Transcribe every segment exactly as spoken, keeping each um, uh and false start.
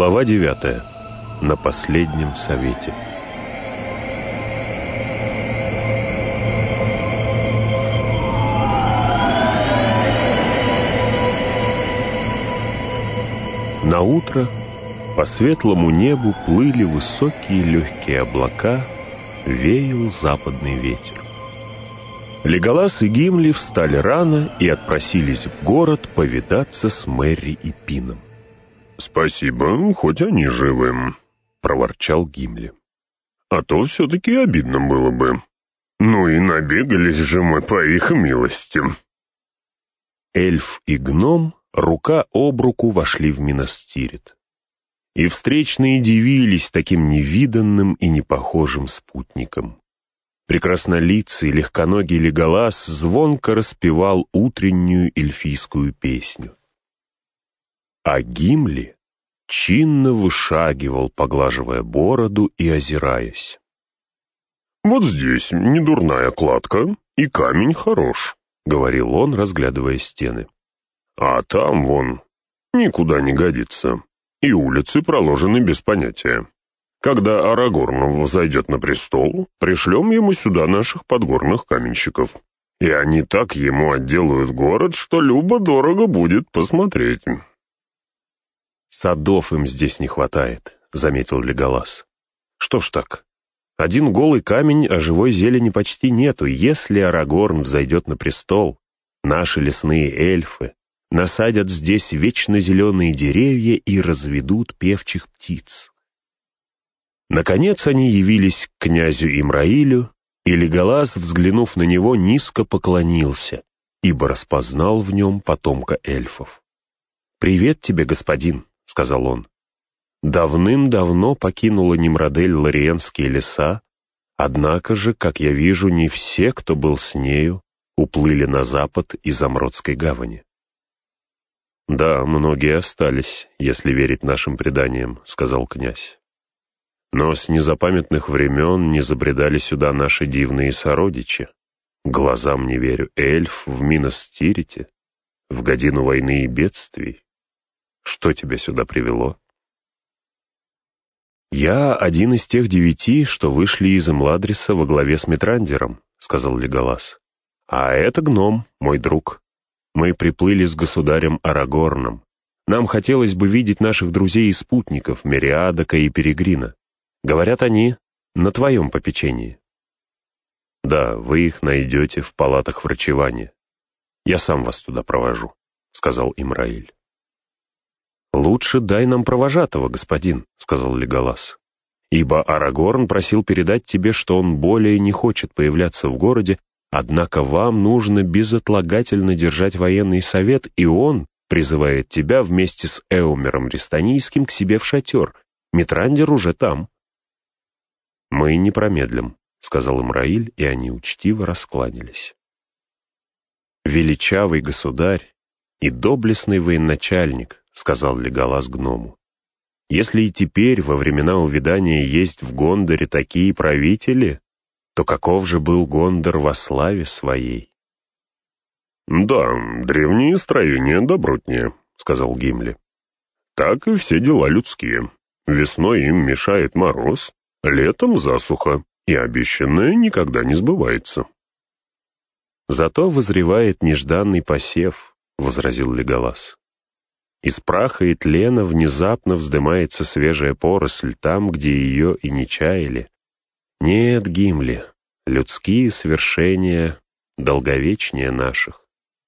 Глава девятая. На последнем совете. На утро по светлому небу плыли высокие легкие облака, веял западный ветер. Леголас и Гимли встали рано и отпросились в город повидаться с Мерри и Пином. «Спасибо, хоть они живы», — проворчал Гимли. «А то все-таки обидно было бы. Ну и набегались же мы по их милости». Эльф и гном рука об руку вошли в Минас-Тирит. И встречные дивились таким невиданным и непохожим спутникам. Прекраснолицый, легконогий Леголас звонко распевал утреннюю эльфийскую песню. А Гимли чинно вышагивал, поглаживая бороду и озираясь. «Вот здесь недурная кладка, и камень хорош», — говорил он, разглядывая стены. «А там, вон, никуда не годится, и улицы проложены без понятия. Когда Арагорн взойдет на престол, пришлем ему сюда наших подгорных каменщиков, и они так ему отделают город, что любо-дорого будет посмотреть». «Садов им здесь не хватает», — заметил Леголас. «Что ж так? Один голый камень, а живой зелени почти нету. Если Арагорн взойдет на престол, наши лесные эльфы насадят здесь вечно зеленые деревья и разведут певчих птиц». Наконец они явились к князю Имраилю, и Леголас, взглянув на него, низко поклонился, ибо распознал в нем потомка эльфов. «Привет тебе, господин», — сказал он. «Давным-давно покинула Нимрадель Лориенские леса, однако же, как я вижу, не все, кто был с нею, уплыли на запад из Амродской гавани». «Да, многие остались, если верить нашим преданиям», — сказал князь. «Но с незапамятных времен не забредали сюда наши дивные сородичи. Глазам не верю, эльф в Минас-Тирите, в годину войны и бедствий. Что тебя сюда привело?» «Я один из тех девяти, что вышли из Имладриса во главе с Митрандером», — сказал Леголас. «А это гном, мой друг. Мы приплыли с государем Арагорном. Нам хотелось бы видеть наших друзей и спутников, Мериадака и Перегрина. Говорят, они на твоем попечении». «Да, вы их найдете в палатах врачевания. Я сам вас туда провожу», — сказал Имраиль. «Лучше дай нам провожатого, господин», — сказал Леголас. «Ибо Арагорн просил передать тебе, что он более не хочет появляться в городе, однако вам нужно безотлагательно держать военный совет, и он призывает тебя вместе с Эумером Рестанийским к себе в шатер. Митрандер уже там». «Мы не промедлим», — сказал Имраиль, и они учтиво раскланялись. «Величавый государь и доблестный военачальник», — сказал Леголас гному. «Если и теперь, во времена увядания, есть в Гондоре такие правители, то каков же был Гондор во славе своей?» «Да, древние строения добротнее», — сказал Гимли. «Так и все дела людские. Весной им мешает мороз, летом засуха, и обещанное никогда не сбывается». «Зато вызревает нежданный посев», — возразил Леголас. «Из праха и тлена внезапно вздымается свежая поросль там, где ее и не чаяли. Нет, Гимли, людские свершения долговечнее наших».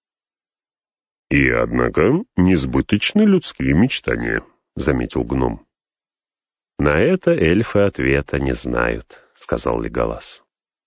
«И, однако, несбыточны людские мечтания», — заметил гном. «На это эльфы ответа не знают», — сказал Леголас.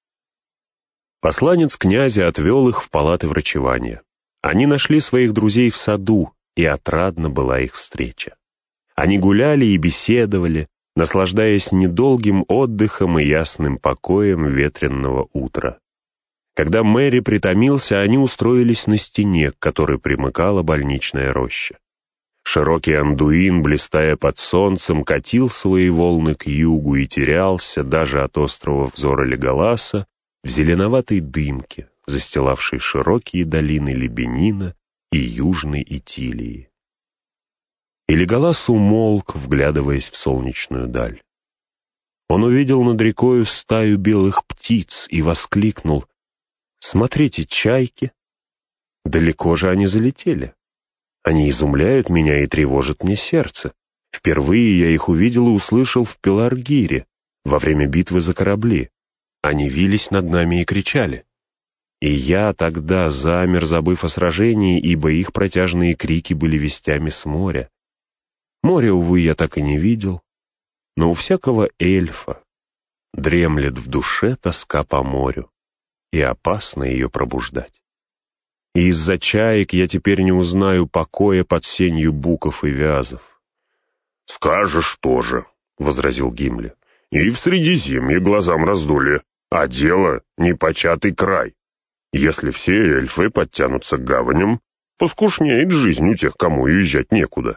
Посланец князя отвел их в палаты врачевания. Они нашли своих друзей в саду, и отрадна была их встреча. Они гуляли и беседовали, наслаждаясь недолгим отдыхом и ясным покоем ветренного утра. Когда Мэри притомился, они устроились на стене, к которой примыкала больничная роща. Широкий Андуин, блистая под солнцем, катил свои волны к югу и терялся даже от острого взора Леголаса в зеленоватой дымке, застилавшей широкие долины Лебенина и Южной Итилии. и Леголас умолк, вглядываясь в солнечную даль. Он увидел над рекою стаю белых птиц и воскликнул: «Смотрите, чайки! Далеко же они залетели. Они изумляют меня и тревожат мне сердце. Впервые я их увидел и услышал в Пеларгире, во время битвы за корабли. Они вились над нами и кричали. И я тогда замер, забыв о сражении, ибо их протяжные крики были вестями с моря. Море, увы, я так и не видел, но у всякого эльфа дремлет в душе тоска по морю, и опасно ее пробуждать. И из-за чаек я теперь не узнаю покоя под сенью буков и вязов». «Скажешь тоже», — возразил Гимли. «И в Средиземье глазам раздули, а дело — непочатый край. Если все эльфы подтянутся к гаваням, поскушнеет жизнь у тех, кому уезжать некуда».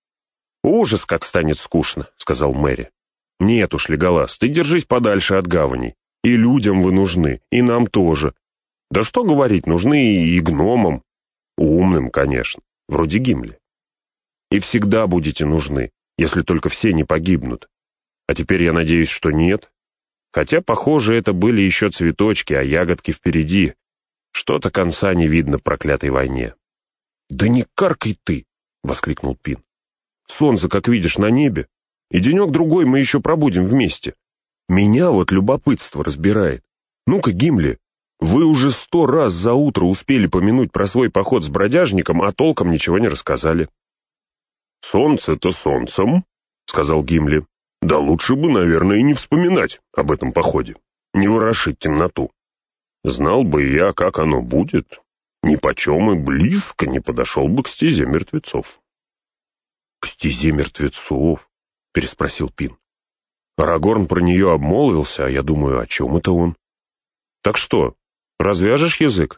«Ужас, как станет скучно», — сказал Мэри. «Нет уж, Леголас, ты держись подальше от гаваней. И людям вы нужны, и нам тоже. Да что говорить, нужны и гномам. Умным, конечно, вроде Гимли. И всегда будете нужны, если только все не погибнут. А теперь я надеюсь, что нет. Хотя, похоже, это были еще цветочки, а ягодки впереди. Что-то конца не видно проклятой войне». «Да не каркай ты!» — воскликнул Пин. «Солнце, как видишь, на небе, и денек-другой мы еще пробудем вместе. Меня вот любопытство разбирает. Ну-ка, Гимли, вы уже сто раз за утро успели помянуть про свой поход с бродяжником, а толком ничего не рассказали». «Солнце-то солнцем», — сказал Гимли. «Да лучше бы, наверное, и не вспоминать об этом походе, не ворошить темноту. Знал бы я, как оно будет, нипочем и близко не подошел бы к стезе мертвецов». «К стезе мертвецов?» — переспросил Пин. «Арагорн про нее обмолвился, а я думаю, о чем это он? Так что, развяжешь язык?»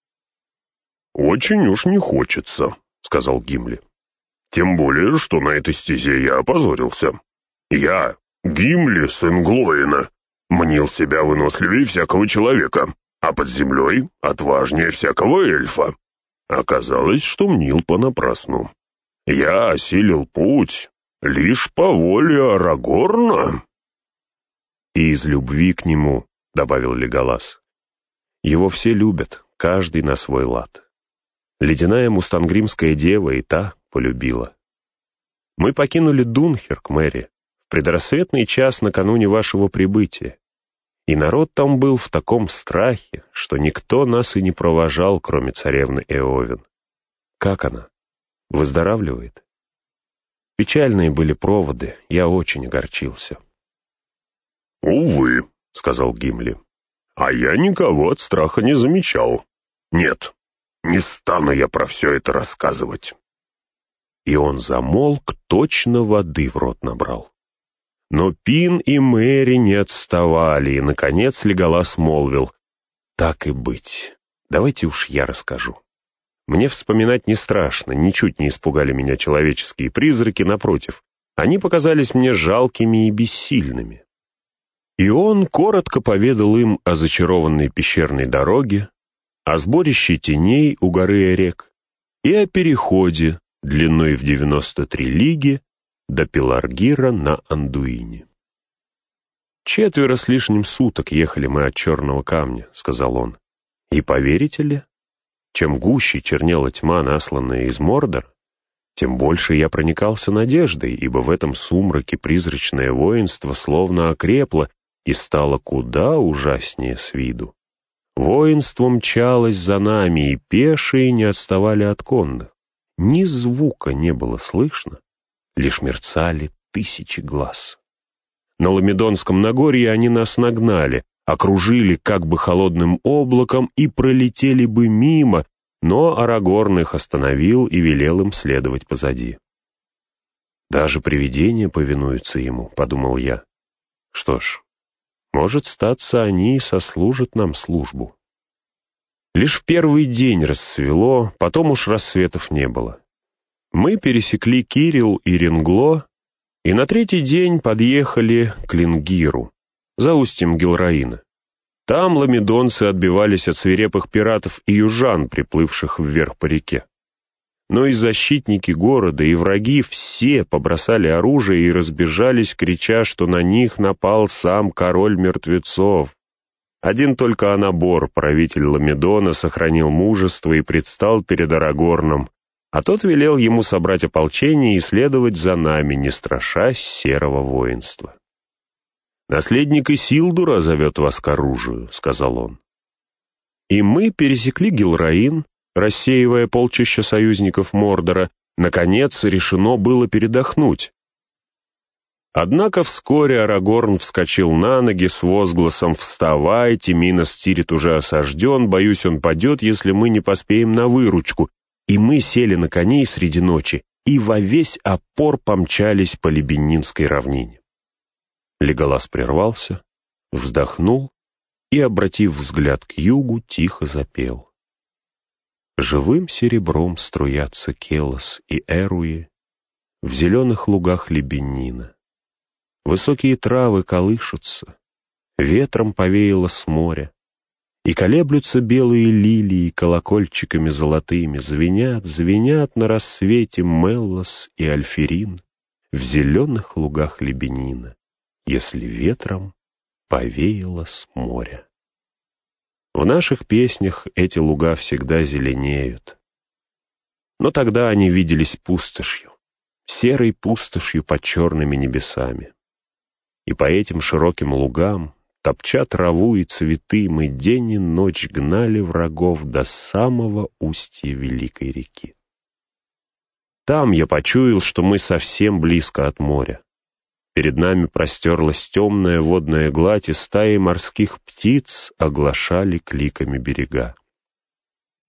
«Очень уж не хочется», — сказал Гимли. «Тем более, что на этой стезе я опозорился. Я, Гимли, сын Глоина, мнил себя выносливее всякого человека, а под землей отважнее всякого эльфа. Оказалось, что мнил понапрасну. Я осилил путь лишь по воле Арагорна». «И из любви к нему», — добавил Леголас. «Его все любят, каждый на свой лад. Ледяная мустангримская дева и та полюбила. Мы покинули Дунхерк, Мэри, в предрассветный час накануне вашего прибытия, и народ там был в таком страхе, что никто нас и не провожал, кроме царевны Эовен. Как она? Выздоравливает?» Печальные были проводы, я очень огорчился. «Увы», — сказал Гимли, — «а я никого от страха не замечал. Нет, не стану я про все это рассказывать». И он замолк, точно воды в рот набрал. Но Пин и Мэри не отставали, и, наконец, Леголас молвил: «Так и быть, давайте уж я расскажу. Мне вспоминать не страшно, ничуть не испугали меня человеческие призраки, напротив, они показались мне жалкими и бессильными». И он коротко поведал им о зачарованной пещерной дороге, о сборище теней у горы Эрек и о переходе длиной в девяносто три лиги до Пеларгира на Андуине. «Четверо с лишним суток ехали мы от Черного камня», — сказал он. «И поверите ли, чем гуще чернела тьма, насланная из Мордора, тем больше я проникался надеждой, ибо в этом сумраке призрачное воинство словно окрепло и стало куда ужаснее с виду. Воинство мчалось за нами, и пешие не отставали от конных. Ни звука не было слышно, лишь мерцали тысячи глаз. На Ламедонском Нагорье они нас нагнали, окружили как бы холодным облаком и пролетели бы мимо, но Арагорн их остановил и велел им следовать позади. «Даже привидения повинуются ему», — подумал я. «Что ж, может, статься, они и сослужат нам службу». Лишь в первый день рассвело, потом уж рассветов не было. Мы пересекли Кирилл и Ренгло, и на третий день подъехали к Лингиру, за устьем Гилраина. Там ламедонцы отбивались от свирепых пиратов и южан, приплывших вверх по реке. Но и защитники города, и враги все побросали оружие и разбежались, крича, что на них напал сам король мертвецов. Один только Анабор, правитель Ламедона, сохранил мужество и предстал перед Арагорном, а тот велел ему собрать ополчение и следовать за нами, не страшась серого воинства. «Наследник Исилдура зовет вас к оружию», — сказал он. И мы пересекли Гилраин, рассеивая полчища союзников Мордора. Наконец решено было передохнуть. Однако вскоре Арагорн вскочил на ноги с возгласом «Вставайте, Минос Тирит уже осажден, боюсь, он падет, если мы не поспеем на выручку». И мы сели на коней среди ночи и во весь опор помчались по Лебенинской равнине. Леголас прервался, вздохнул и, обратив взгляд к югу, тихо запел. Живым серебром струятся Келос и Эруи в зеленых лугах Лебенина. Высокие травы колышутся, ветром повеяло с моря, и колеблются белые лилии колокольчиками золотыми, звенят, звенят на рассвете Меллос и Альферин в зеленых лугах Лебенина, если ветром повеяло с моря. В наших песнях эти луга всегда зеленеют. Но тогда они виделись пустошью, серой пустошью под черными небесами. И по этим широким лугам, топча траву и цветы, мы день и ночь гнали врагов до самого устья великой реки. Там я почуял, что мы совсем близко от моря. Перед нами простерлась темная водная гладь, и стаи морских птиц оглашали кликами берега.